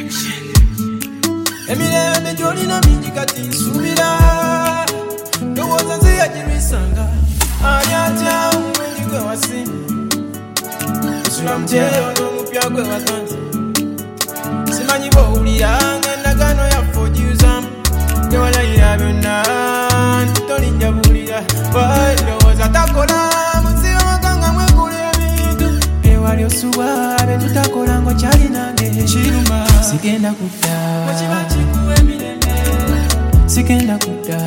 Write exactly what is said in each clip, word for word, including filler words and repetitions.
Emirembe gyolina mingi kati nsubira ndowooza nze yagirisanga ani atya omulundi gwe wasimba nsula muceeyo n'omupya gwe waganza simanyi bw'owulira ng'endagaano yaffe ogiuzamu tewalayira byonna tolinjabulira ndowooza takola muziba makanga mwekula ebintu ewali osuba be tutakola ng'okyali nange kiruma sigenda kudda sigenda kudda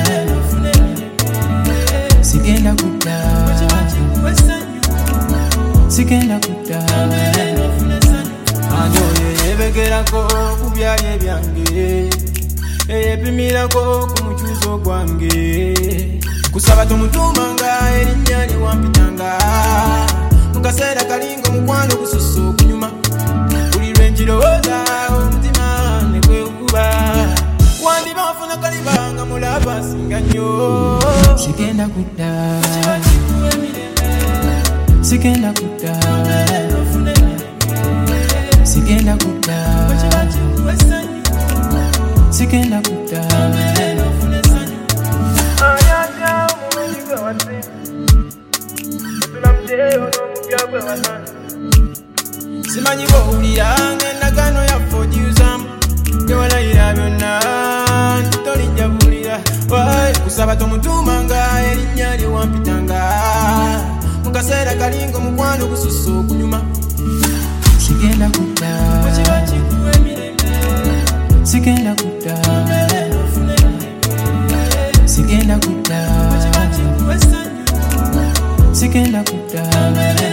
sigenda kudda sigenda kudda anyoye yebegerako ku byali ebyange eyepimirako ku mukyuzo gwange kusaba tomutuumanga erinnya lyewampitanga mu kaseera kalinga omukwano gususa okunyuma buli lwe njirowooza omutima ne gwekuba wandiba wafuna kalibanga mulaba singa nnyo sigenda kudda sigenda kudda sigenda kudda sigenda kudda ayatya omulundi gwe wasimba nsula muceeyo n'omupya gwe waganza simanyi bw'owulira ng'endagaano yaffe ogiuzamu tewalayira byonna tolinjabulira kusaba tomutuumanga erinnya lyewampitanga mu kaseera kalinga omukwano gususa okunyuma sigenda kudda sigenda kudda sigenda kudda sigenda kudda